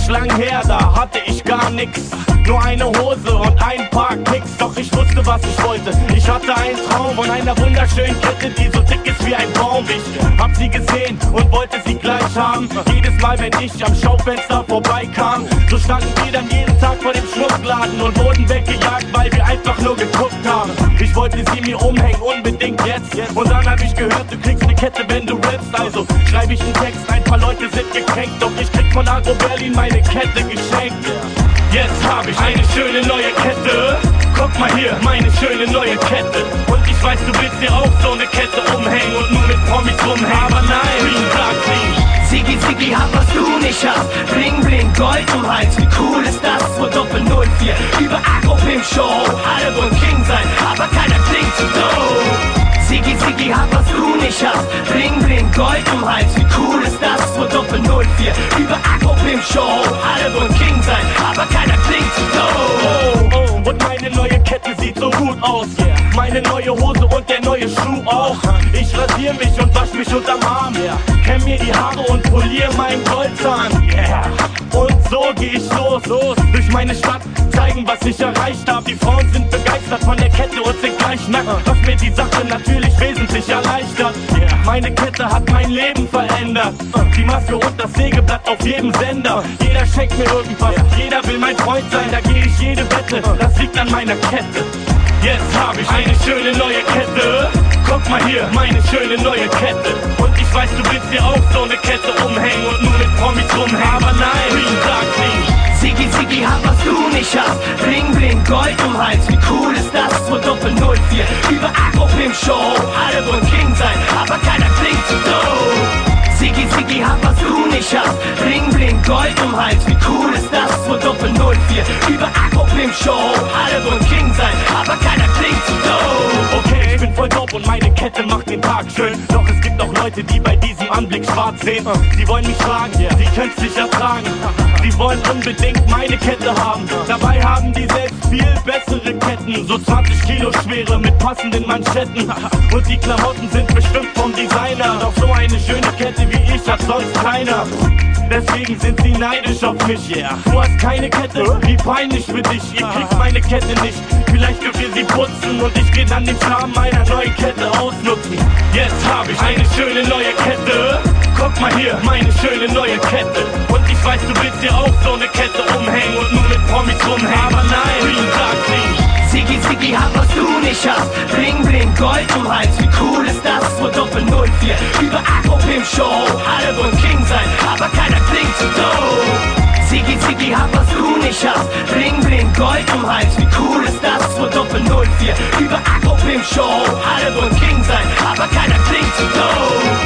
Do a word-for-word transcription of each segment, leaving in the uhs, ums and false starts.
ist lang her, da hatte ich gar nix. Nur eine Hose und ein paar Kicks. Doch ich wusste, was ich wollte. Ich hatte einen Traum von einer wunderschönen Kette, die so dick ist wie ein Baum. Ich hab sie gesehen und wollte sie gleich haben. Jedes Mal, wenn ich am Schaufenster vorbeikam, so standen wir dann jeden Tag vor dem Schmuckladen und wurden weggejagt, weil wir einfach nur geguckt haben. Ich wollte sie mir umhängen, unbedingt jetzt. Und dann hab ich gehört, du kriegst eine Kette, wenn du rappst. Also schreib ich einen Text, ein paar Leute sind gekränkt, doch ich krieg von Agro Berlin meine Kette geschenkt. Jetzt hab ich eine schöne neue Kette. Guck mal hier, meine schöne neue Kette. Und ich weiß, du willst dir auch so eine Kette umhängen und nur mit Promis rumhängen. Aber nein, Green, Dark, Green. Ziggy, Ziggy, hab was du nicht hast. Bling, bling, Gold um Hals, wie cool ist das? Wo Doppel null vier über Agro-Pimp Show. Alle wollen King sein, aber keiner klingt so doof. Ziggy, Ziggy, hab was du nicht hast. Bling, bling, Gold um Hals, wie cool ist das? Wo Doppel null vier über Agro-Pimp Show. Alle wollen King sein, aber keiner klingt so doof. Oh, oh, und meine neue Kette sieht so gut aus. Yeah. Meine neue Hose und der neue Schuh auch. Ich rasier mich und wasch mich unterm Arm. Yeah. Kämm mir die Haare und polier meinen Goldzahn. Yeah. Und so geh ich los, los durch meine Stadt, zeigen, was ich erreicht hab. Die Frauen sind begeistert von der Kette und sind gleich nackt, was mir die Sache natürlich wesentlich erleichtert. Yeah. Meine Kette hat mein Leben verändert. Die Maske und das Sägeblatt auf jedem Sender. Jeder schenkt mir irgendwas, jeder will mein Freund sein. Da geh ich jede Wette, das liegt an meiner Kette. Jetzt hab ich eine schöne neue Kette. Guck mal hier, meine schöne neue Kette. Und ich weiß, du willst dir auch so eine Kette umhängen und nur mit Promis rumhängen. Aber nein, Green, Dark, Green. Ziggy, Ziggy, hab was du nicht hast. Bling, bling, Gold um Hals, wie cool ist das? Wo Doppel null vier über Agro-Pimp Show. Alle wollen King sein, aber keiner klingt so doof. Ziggy, Ziggy, hab was du nicht hast. Bling, bling, Gold um Hals, wie cool ist das? Wo Doppel null vier über Agro-Pimp Show. Alle wollen King sein, aber keiner klingt so doof. Okay, ich bin voll dope und meine Kette macht den Tag schön. Doch es gibt auch Leute, die bei diesem Anblick schwarz sehen. Sie wollen mich schlagen, sie können's nicht ertragen. Sie wollen unbedingt meine Kette haben. Dabei haben die selbst viel bessere Ketten. So zwanzig Kilo schwere mit passenden Manschetten. Und die Klamotten sind bestimmt vom Designer. Doch so eine schöne Kette wie ich hat sonst keiner. Deswegen sind sie neidisch auf mich, yeah. Du hast keine Kette, wie peinlich für dich. Ihr kriegt meine Kette nicht, vielleicht dürft ihr sie putzen. Und ich geh dann den Charme meiner neuen Kette ausnutzen. Jetzt hab ich eine schöne neue Kette. Guck mal hier, meine schöne neue Kette. Und ich weiß, du willst dir auch so eine Kette umhängen und nur mit Promis rumhängen. Aber nein, Green, Dark, Green. Ziggy, Ziggy, hab was du nicht hast. Bling, bling, Gold um Hals, wie cool ist das? Wo Doppel null vier über Agro-Pimp Show. Alle wollen King sein, aber keiner klingt so doof. Ziggy, Ziggy, hab was du nicht hast. Bling, bling, Gold um Hals, wie cool ist das? Wo Doppel null vier über Agro-Pimp Show. Alle wollen King sein, aber keiner klingt so doof.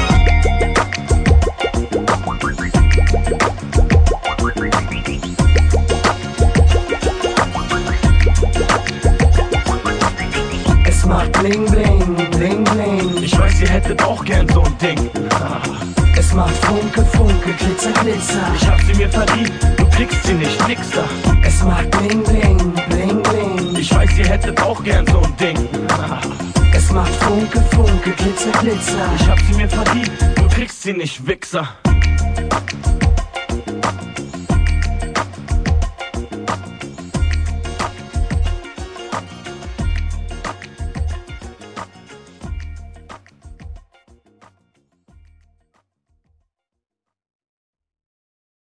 Macht bling bling, bling bling. Ich weiß, ihr hättet auch gern so ein Ding. Es macht Funke, Funke, Glitzer, Glitzer. Ich hab sie mir verdient, du kriegst sie nicht, nixer. Es macht bling bling, bling bling. Ich weiß, ihr hättet auch gern so ein Ding. Es macht Funke, Funke, Glitzer, Glitzer. Ich hab sie mir verdient, du kriegst sie nicht, Wichser.